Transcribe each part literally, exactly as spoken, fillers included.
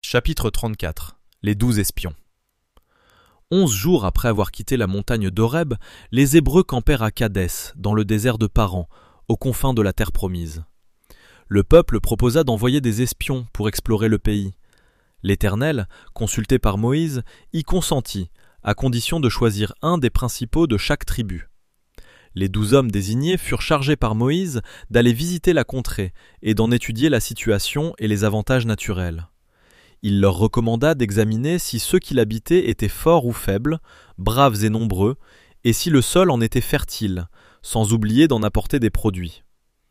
Chapitre trente-quatre. Les douze espions. Onze jours après avoir quitté la montagne d'Horeb, les Hébreux campèrent à Kadès, dans le désert de Paran, aux confins de la terre promise. Le peuple proposa d'envoyer des espions pour explorer le pays. L'Éternel, consulté par Moïse, y consentit, à condition de choisir un des principaux de chaque tribu. Les douze hommes désignés furent chargés par Moïse d'aller visiter la contrée et d'en étudier la situation et les avantages naturels. Il leur recommanda d'examiner si ceux qui l'habitaient étaient forts ou faibles, braves et nombreux, et si le sol en était fertile, sans oublier d'en apporter des produits.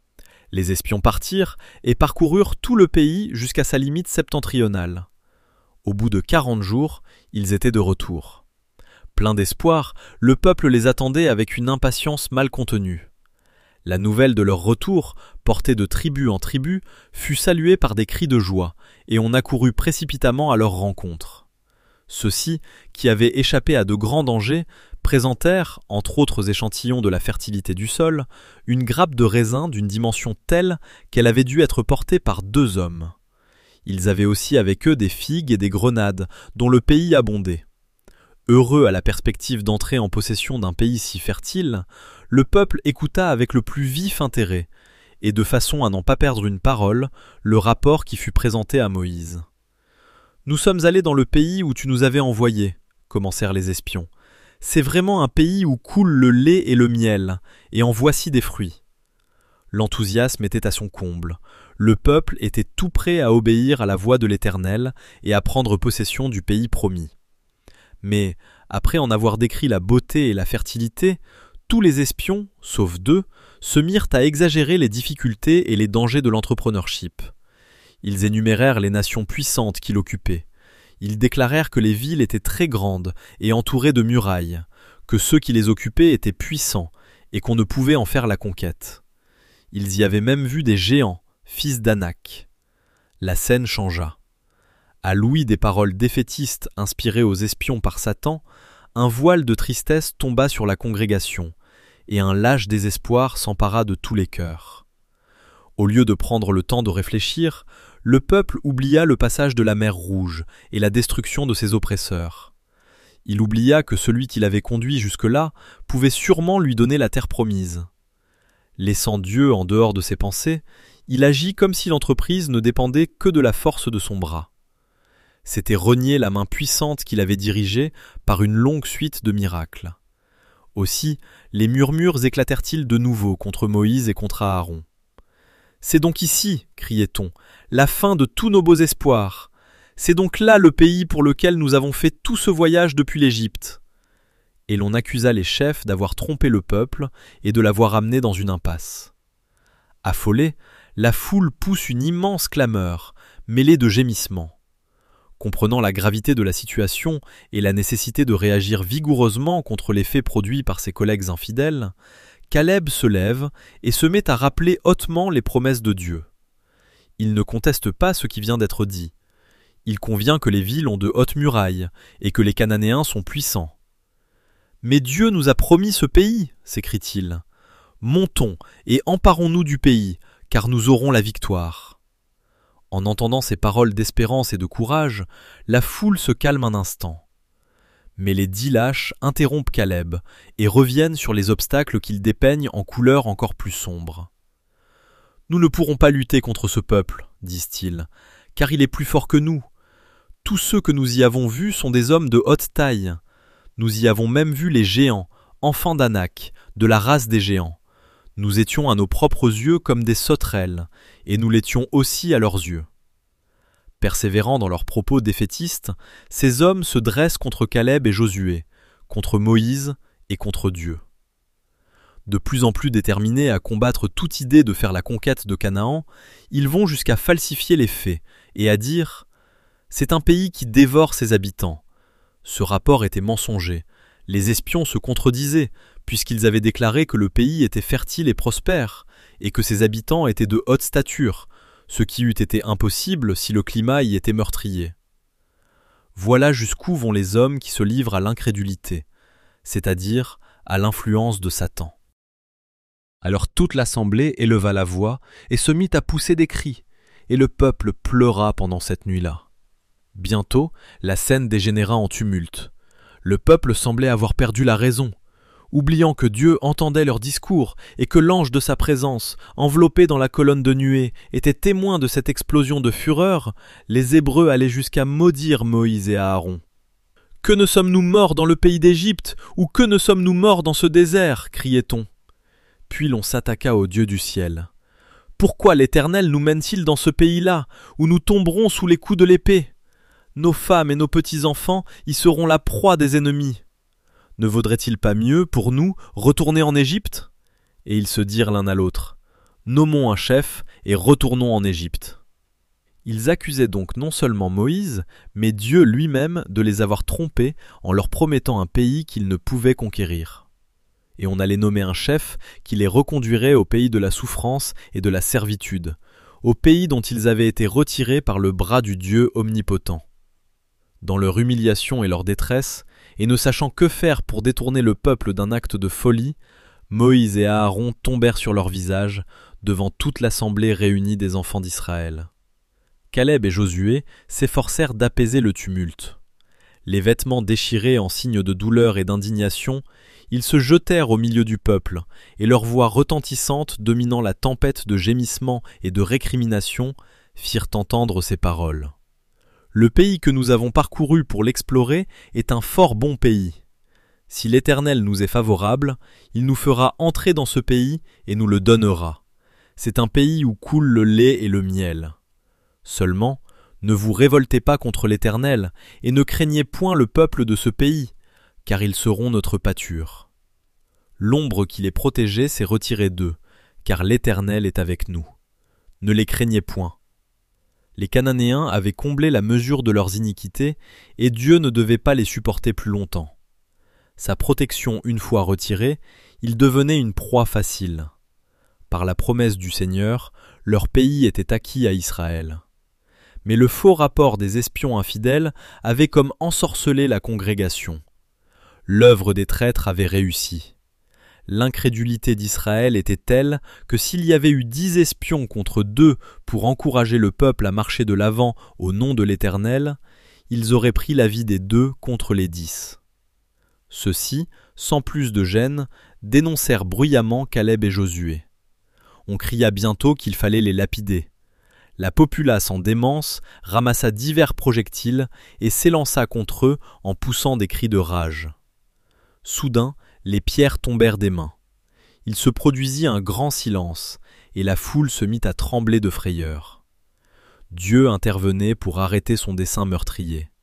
Les espions partirent et parcoururent tout le pays jusqu'à sa limite septentrionale. Au bout de quarante jours, ils étaient de retour. Plein d'espoir, le peuple les attendait avec une impatience mal contenue. La nouvelle de leur retour, portée de tribu en tribu, fut saluée par des cris de joie, et on accourut précipitamment à leur rencontre. Ceux-ci, qui avaient échappé à de grands dangers, présentèrent, entre autres échantillons de la fertilité du sol, une grappe de raisin d'une dimension telle qu'elle avait dû être portée par deux hommes. Ils avaient aussi avec eux des figues et des grenades, dont le pays abondait. Heureux à la perspective d'entrer en possession d'un pays si fertile, le peuple écouta avec le plus vif intérêt, et de façon à n'en pas perdre une parole, le rapport qui fut présenté à Moïse. « Nous sommes allés dans le pays où tu nous avais envoyés, » commencèrent les espions. « C'est vraiment un pays où coule le lait et le miel, et en voici des fruits. » L'enthousiasme était à son comble. Le peuple était tout prêt à obéir à la voix de l'Éternel et à prendre possession du pays promis. Mais, après en avoir décrit la beauté et la fertilité, tous les espions, sauf deux, se mirent à exagérer les difficultés et les dangers de l'entrepreneurship. Ils énumérèrent les nations puissantes qui l'occupaient. Ils déclarèrent que les villes étaient très grandes et entourées de murailles, que ceux qui les occupaient étaient puissants et qu'on ne pouvait en faire la conquête. Ils y avaient même vu des géants, fils d'Anak. La scène changea. À l'ouïe des paroles défaitistes inspirées aux espions par Satan, un voile de tristesse tomba sur la congrégation, et un lâche désespoir s'empara de tous les cœurs. Au lieu de prendre le temps de réfléchir, le peuple oublia le passage de la mer Rouge et la destruction de ses oppresseurs. Il oublia que celui qui l'avait conduit jusque-là pouvait sûrement lui donner la terre promise. Laissant Dieu en dehors de ses pensées, il agit comme si l'entreprise ne dépendait que de la force de son bras. C'était renier la main puissante qu'il avait dirigée par une longue suite de miracles. Aussi, les murmures éclatèrent-ils de nouveau contre Moïse et contre Aaron. « C'est donc ici, criait-on, la fin de tous nos beaux espoirs. C'est donc là le pays pour lequel nous avons fait tout ce voyage depuis l'Égypte. » Et l'on accusa les chefs d'avoir trompé le peuple et de l'avoir amené dans une impasse. Affolée, la foule pousse une immense clameur, mêlée de gémissements. Comprenant la gravité de la situation et la nécessité de réagir vigoureusement contre les faits produits par ses collègues infidèles, Caleb se lève et se met à rappeler hautement les promesses de Dieu. Il ne conteste pas ce qui vient d'être dit. Il convient que les villes ont de hautes murailles et que les Cananéens sont puissants. « Mais Dieu nous a promis ce pays, » s'écrie-t-il. « Montons et emparons-nous du pays, car nous aurons la victoire. » En entendant ces paroles d'espérance et de courage, la foule se calme un instant. Mais les dix lâches interrompent Caleb et reviennent sur les obstacles qu'ils dépeignent en couleurs encore plus sombres. « Nous ne pourrons pas lutter contre ce peuple, disent-ils, car il est plus fort que nous. Tous ceux que nous y avons vus sont des hommes de haute taille. Nous y avons même vu les géants, enfants d'Anak, de la race des géants. Nous étions à nos propres yeux comme des sauterelles, et nous l'étions aussi à leurs yeux. » Persévérant dans leurs propos défaitistes, ces hommes se dressent contre Caleb et Josué, contre Moïse et contre Dieu. De plus en plus déterminés à combattre toute idée de faire la conquête de Canaan, ils vont jusqu'à falsifier les faits et à dire « C'est un pays qui dévore ses habitants ». Ce rapport était mensonger. Les espions se contredisaient, puisqu'ils avaient déclaré que le pays était fertile et prospère, et que ses habitants étaient de haute stature, ce qui eût été impossible si le climat y était meurtrier. Voilà jusqu'où vont les hommes qui se livrent à l'incrédulité, c'est-à-dire à l'influence de Satan. Alors toute l'assemblée éleva la voix et se mit à pousser des cris, et le peuple pleura pendant cette nuit-là. Bientôt, la scène dégénéra en tumulte. Le peuple semblait avoir perdu la raison. Oubliant que Dieu entendait leurs discours et que l'ange de sa présence, enveloppé dans la colonne de nuée, était témoin de cette explosion de fureur, les Hébreux allaient jusqu'à maudire Moïse et Aaron. « Que ne sommes-nous morts dans le pays d'Égypte, ou que ne sommes-nous morts dans ce désert » criait-on. Puis l'on s'attaqua au Dieu du ciel. « Pourquoi l'Éternel nous mène-t-il dans ce pays-là, où nous tomberons sous les coups de l'épée ? Nos femmes et nos petits-enfants y seront la proie des ennemis. Ne vaudrait-il pas mieux, pour nous, retourner en Égypte » Et ils se dirent l'un à l'autre, « Nommons un chef et retournons en Égypte. » Ils accusaient donc non seulement Moïse, mais Dieu lui-même de les avoir trompés en leur promettant un pays qu'ils ne pouvaient conquérir. Et on allait nommer un chef qui les reconduirait au pays de la souffrance et de la servitude, au pays dont ils avaient été retirés par le bras du Dieu omnipotent. Dans leur humiliation et leur détresse, et ne sachant que faire pour détourner le peuple d'un acte de folie, Moïse et Aaron tombèrent sur leur visage devant toute l'assemblée réunie des enfants d'Israël. Caleb et Josué s'efforcèrent d'apaiser le tumulte. Les vêtements déchirés en signe de douleur et d'indignation, ils se jetèrent au milieu du peuple, et leur voix retentissante dominant la tempête de gémissements et de récriminations firent entendre ces paroles. Le pays que nous avons parcouru pour l'explorer est un fort bon pays. Si l'Éternel nous est favorable, il nous fera entrer dans ce pays et nous le donnera. C'est un pays où coule le lait et le miel. Seulement, ne vous révoltez pas contre l'Éternel et ne craignez point le peuple de ce pays, car ils seront notre pâture. L'ombre qui les protégeait s'est retirée d'eux, car l'Éternel est avec nous. Ne les craignez point. Les Cananéens avaient comblé la mesure de leurs iniquités, et Dieu ne devait pas les supporter plus longtemps. Sa protection une fois retirée, ils devenaient une proie facile. Par la promesse du Seigneur, leur pays était acquis à Israël. Mais le faux rapport des espions infidèles avait comme ensorcelé la congrégation. L'œuvre des traîtres avait réussi. L'incrédulité d'Israël était telle que s'il y avait eu dix espions contre deux pour encourager le peuple à marcher de l'avant au nom de l'Éternel, ils auraient pris l'avis des deux contre les dix. Ceux-ci, sans plus de gêne, dénoncèrent bruyamment Caleb et Josué. On cria bientôt qu'il fallait les lapider. La populace en démence ramassa divers projectiles et s'élança contre eux en poussant des cris de rage. Soudain, les pierres tombèrent des mains. Il se produisit un grand silence, et la foule se mit à trembler de frayeur. Dieu intervenait pour arrêter son dessein meurtrier.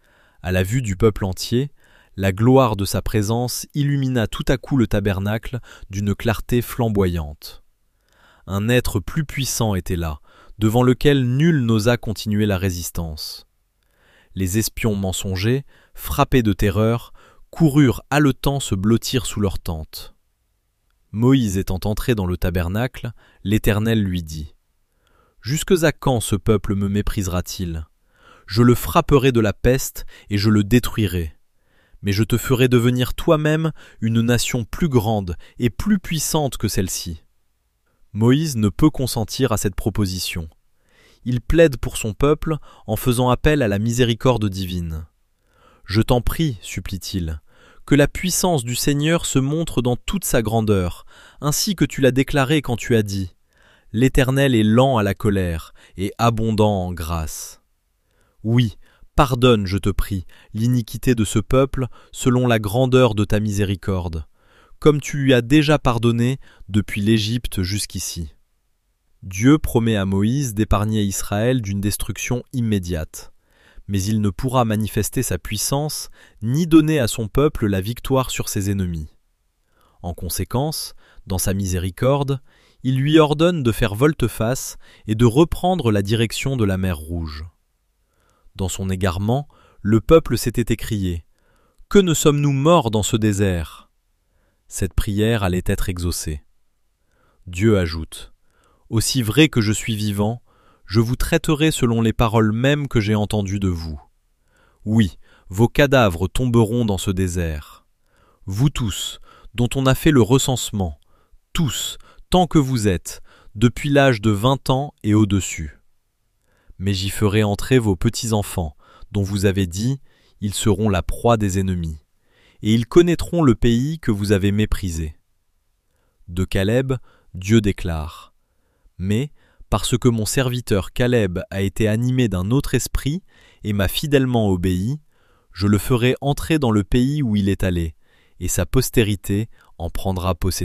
À la vue du peuple entier, la gloire de sa présence illumina tout à coup le tabernacle d'une clarté flamboyante. Un être plus puissant était là, devant lequel nul n'osa continuer la résistance. Les espions mensongers, frappés de terreur, coururent haletants se blottir sous leur tente. Moïse étant entré dans le tabernacle, l'Éternel lui dit « Jusque à quand ce peuple me méprisera-t-il ? Je le frapperai de la peste et je le détruirai. Mais je te ferai devenir toi-même une nation plus grande et plus puissante que celle-ci. » Moïse ne peut consentir à cette proposition. Il plaide pour son peuple en faisant appel à la miséricorde divine. « Je t'en prie, supplie-t-il, que la puissance du Seigneur se montre dans toute sa grandeur, ainsi que tu l'as déclaré quand tu as dit « L'Éternel est lent à la colère et abondant en grâce. » Oui, pardonne, je te prie, l'iniquité de ce peuple selon la grandeur de ta miséricorde, comme tu lui as déjà pardonné depuis l'Égypte jusqu'ici. Dieu promet à Moïse d'épargner Israël d'une destruction immédiate. Mais il ne pourra manifester sa puissance ni donner à son peuple la victoire sur ses ennemis. En conséquence, dans sa miséricorde, il lui ordonne de faire volte-face et de reprendre la direction de la mer Rouge. Dans son égarement, le peuple s'était écrié « Que ne sommes-nous morts dans ce désert ?» Cette prière allait être exaucée. Dieu ajoute « Aussi vrai que je suis vivant, je vous traiterai selon les paroles mêmes que j'ai entendues de vous. Oui, vos cadavres tomberont dans ce désert. Vous tous, dont on a fait le recensement, tous, tant que vous êtes, depuis l'âge de vingt ans et au-dessus. Mais j'y ferai entrer vos petits-enfants, dont vous avez dit « Ils seront la proie des ennemis », et ils connaîtront le pays que vous avez méprisé. De Caleb, Dieu déclare « Mais, parce que mon serviteur Caleb a été animé d'un autre esprit et m'a fidèlement obéi, je le ferai entrer dans le pays où il est allé, et sa postérité en prendra possession. »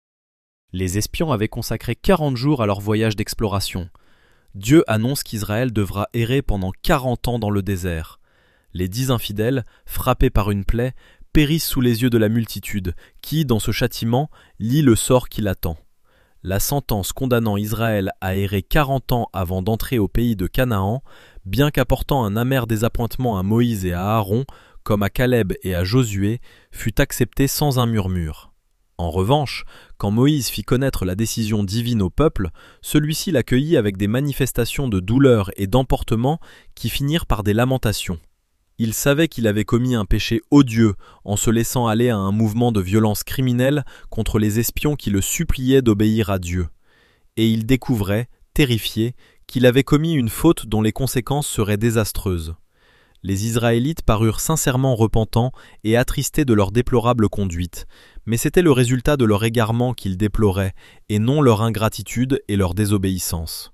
Les espions avaient consacré quarante jours à leur voyage d'exploration. Dieu annonce qu'Israël devra errer pendant quarante ans dans le désert. Les dix infidèles, frappés par une plaie, périssent sous les yeux de la multitude, qui, dans ce châtiment, lit le sort qui l'attend. La sentence condamnant Israël à errer quarante ans avant d'entrer au pays de Canaan, bien qu'apportant un amer désappointement à Moïse et à Aaron, comme à Caleb et à Josué, fut acceptée sans un murmure. En revanche, quand Moïse fit connaître la décision divine au peuple, celui-ci l'accueillit avec des manifestations de douleur et d'emportement qui finirent par des lamentations. Il savait qu'il avait commis un péché odieux en se laissant aller à un mouvement de violence criminelle contre les espions qui le suppliaient d'obéir à Dieu. Et il découvrait, terrifié, qu'il avait commis une faute dont les conséquences seraient désastreuses. Les Israélites parurent sincèrement repentants et attristés de leur déplorable conduite, mais c'était le résultat de leur égarement qu'ils déploraient, et non leur ingratitude et leur désobéissance.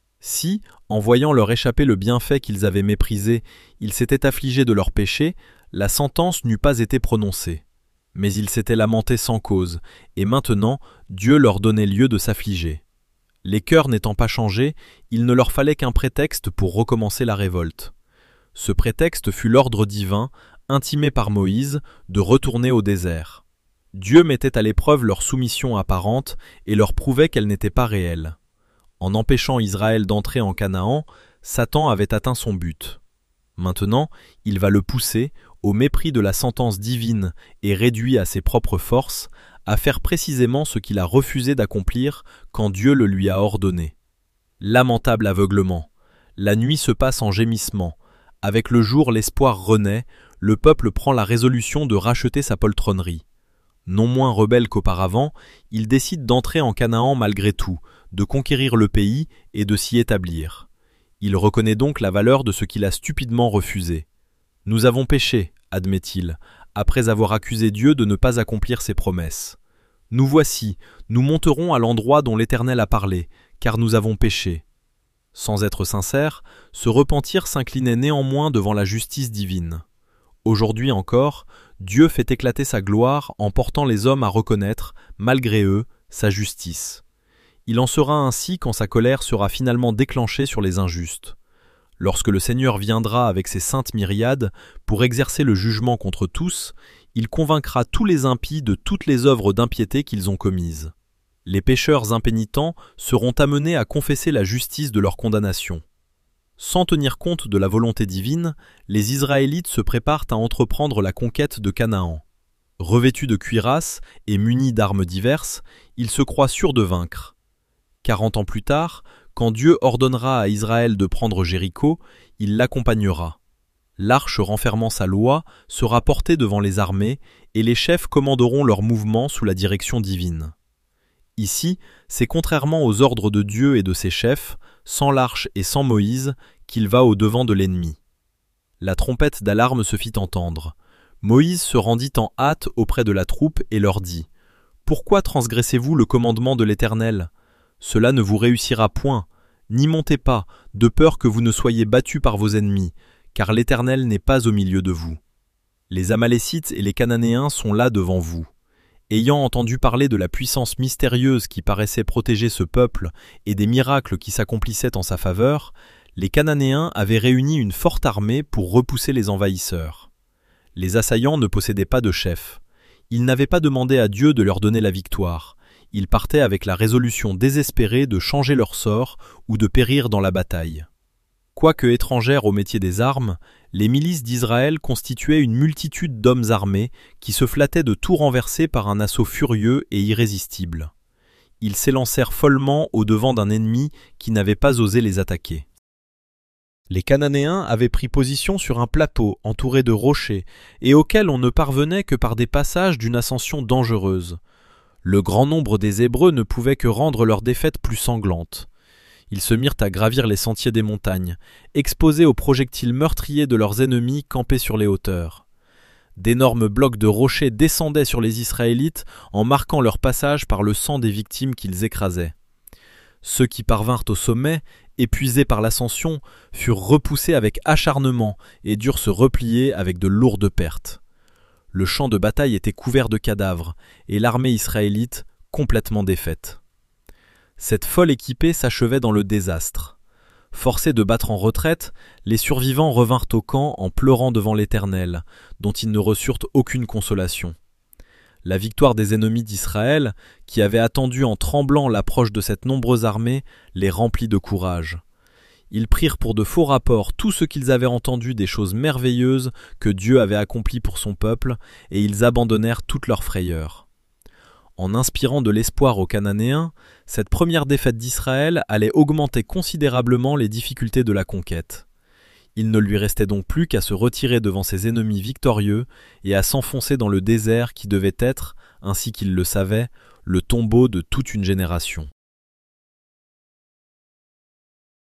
Si, en voyant leur échapper le bienfait qu'ils avaient méprisé, ils s'étaient affligés de leur péché, la sentence n'eût pas été prononcée. Mais ils s'étaient lamentés sans cause, et maintenant Dieu leur donnait lieu de s'affliger. Les cœurs n'étant pas changés, il ne leur fallait qu'un prétexte pour recommencer la révolte. Ce prétexte fut l'ordre divin, intimé par Moïse, de retourner au désert. Dieu mettait à l'épreuve leur soumission apparente et leur prouvait qu'elle n'était pas réelle. En empêchant Israël d'entrer en Canaan, Satan avait atteint son but. Maintenant, il va le pousser, au mépris de la sentence divine et réduit à ses propres forces, à faire précisément ce qu'il a refusé d'accomplir quand Dieu le lui a ordonné. Lamentable aveuglement. La nuit se passe en gémissements. Avec le jour, l'espoir renaît, le peuple prend la résolution de racheter sa poltronnerie. Non moins rebelle qu'auparavant, il décide d'entrer en Canaan malgré tout, de conquérir le pays et de s'y établir. Il reconnaît donc la valeur de ce qu'il a stupidement refusé. « Nous avons péché », admet-il, après avoir accusé Dieu de ne pas accomplir ses promesses. « Nous voici, nous monterons à l'endroit dont l'Éternel a parlé, car nous avons péché. » Sans être sincère, ce repentir s'inclinait néanmoins devant la justice divine. Aujourd'hui encore, Dieu fait éclater sa gloire en portant les hommes à reconnaître, malgré eux, sa justice. Il en sera ainsi quand sa colère sera finalement déclenchée sur les injustes. Lorsque le Seigneur viendra avec ses saintes myriades pour exercer le jugement contre tous, il convaincra tous les impies de toutes les œuvres d'impiété qu'ils ont commises. Les pécheurs impénitents seront amenés à confesser la justice de leur condamnation. Sans tenir compte de la volonté divine, les Israélites se préparent à entreprendre la conquête de Canaan. Revêtus de cuirasses et munis d'armes diverses, ils se croient sûrs de vaincre. Quarante ans plus tard, quand Dieu ordonnera à Israël de prendre Jéricho, il l'accompagnera. L'arche renfermant sa loi sera portée devant les armées et les chefs commanderont leurs mouvements sous la direction divine. Ici, c'est contrairement aux ordres de Dieu et de ses chefs, sans l'arche et sans Moïse, qu'il va au-devant de l'ennemi. La trompette d'alarme se fit entendre. Moïse se rendit en hâte auprès de la troupe et leur dit « Pourquoi transgressez-vous le commandement de l'Éternel ? Cela ne vous réussira point. N'y montez pas, de peur que vous ne soyez battus par vos ennemis, car l'Éternel n'est pas au milieu de vous. Les Amalécites et les Cananéens sont là devant vous. » Ayant entendu parler de la puissance mystérieuse qui paraissait protéger ce peuple et des miracles qui s'accomplissaient en sa faveur, les Cananéens avaient réuni une forte armée pour repousser les envahisseurs. Les assaillants ne possédaient pas de chef. Ils n'avaient pas demandé à Dieu de leur donner la victoire. Ils partaient avec la résolution désespérée de changer leur sort ou de périr dans la bataille. Quoique étrangères au métier des armes, les milices d'Israël constituaient une multitude d'hommes armés qui se flattaient de tout renverser par un assaut furieux et irrésistible. Ils s'élancèrent follement au-devant d'un ennemi qui n'avait pas osé les attaquer. Les Cananéens avaient pris position sur un plateau entouré de rochers et auquel on ne parvenait que par des passages d'une ascension dangereuse. Le grand nombre des Hébreux ne pouvait que rendre leur défaite plus sanglante. Ils se mirent à gravir les sentiers des montagnes, exposés aux projectiles meurtriers de leurs ennemis campés sur les hauteurs. D'énormes blocs de rochers descendaient sur les Israélites en marquant leur passage par le sang des victimes qu'ils écrasaient. Ceux qui parvinrent au sommet, épuisés par l'ascension, furent repoussés avec acharnement et durent se replier avec de lourdes pertes. Le champ de bataille était couvert de cadavres et l'armée israélite complètement défaite. Cette folle équipée s'achevait dans le désastre. Forcés de battre en retraite, les survivants revinrent au camp en pleurant devant l'Éternel, dont ils ne reçurent aucune consolation. La victoire des ennemis d'Israël, qui avaient attendu en tremblant l'approche de cette nombreuse armée, les remplit de courage. Ils prirent pour de faux rapports tout ce qu'ils avaient entendu des choses merveilleuses que Dieu avait accomplies pour son peuple, et ils abandonnèrent toute leur frayeur. En inspirant de l'espoir aux Cananéens, cette première défaite d'Israël allait augmenter considérablement les difficultés de la conquête. Il ne lui restait donc plus qu'à se retirer devant ses ennemis victorieux et à s'enfoncer dans le désert qui devait être, ainsi qu'il le savait, le tombeau de toute une génération.